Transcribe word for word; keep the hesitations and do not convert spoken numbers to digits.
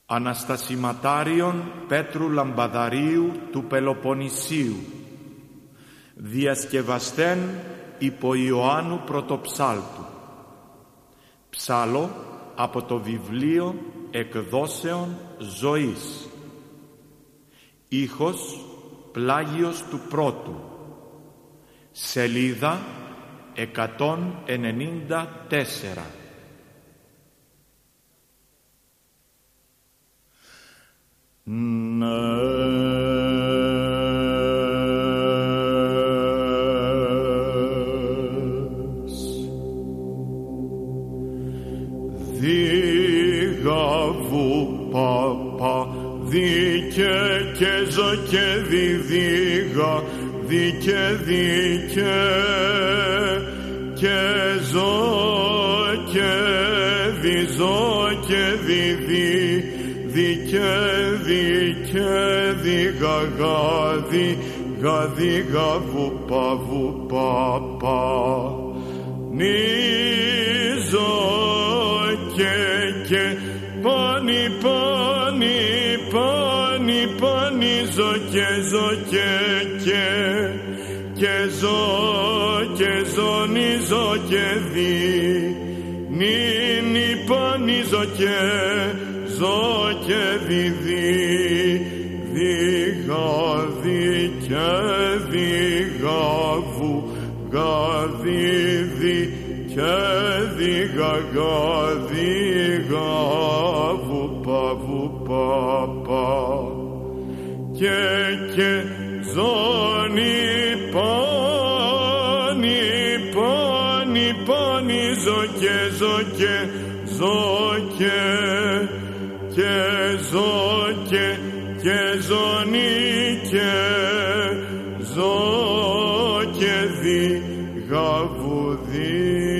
Αναστασιματάριον Πέτρου Λαμπαδαρίου του Πελοποννησίου, διασκευαστέν υπό Ιωάννου Πρωτοψάλτου. Ψάλο από το βιβλίο εκδόσεων ζωής. Ήχος Πλάγιος του Πρώτου. Σελίδα εκατόν ενενήντα τέσσερα. Δίγαβου παπα δίκαι και ζω και διδίγα δίκαι δίκαι και ζω και διζω και διδί δίκαι δίκαι δίγαγαδί γαδίγα βουπα βουπα πα νίζω και και πάνι πάνι πάνι πάνι ζω και ζω και και και ζω και ζω νίζω και δι νι νι πάνι ζω και ζω και διδί δίγα δι και δίγα βου γαδίδι και δίγα γαδίγα βουπα βουπα πα και και ζώνη πάνι πάνι πάνι ζω και ζω και ζω και και ζω και και ζώνη και ζω και δι γαβουδί.